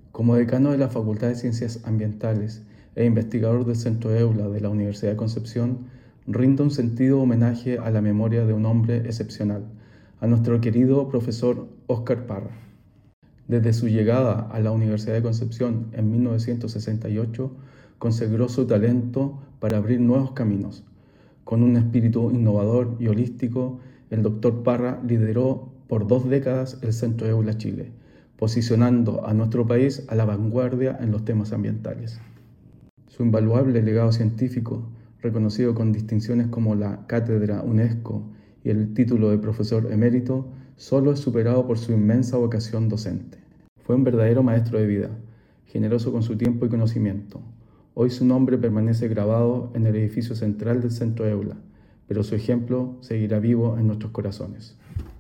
Como decano de la Facultad de Ciencias Ambientales e investigador del Centro EULA de la Universidad de Concepción, rindo un sentido homenaje a la memoria de un hombre excepcional, a nuestro querido profesor Óscar Parra. Desde su llegada a la Universidad de Concepción en 1968, consagró su talento para abrir nuevos caminos. Con un espíritu innovador y holístico, el Dr. Parra lideró por 2 décadas el Centro EULA Chile, posicionando a nuestro país a la vanguardia en los temas ambientales. Su invaluable legado científico, reconocido con distinciones como la Cátedra UNESCO y el título de profesor emérito, solo es superado por su inmensa vocación docente. Fue un verdadero maestro de vida, generoso con su tiempo y conocimiento. Hoy su nombre permanece grabado en el edificio central del Centro EULA, pero su ejemplo seguirá vivo en nuestros corazones.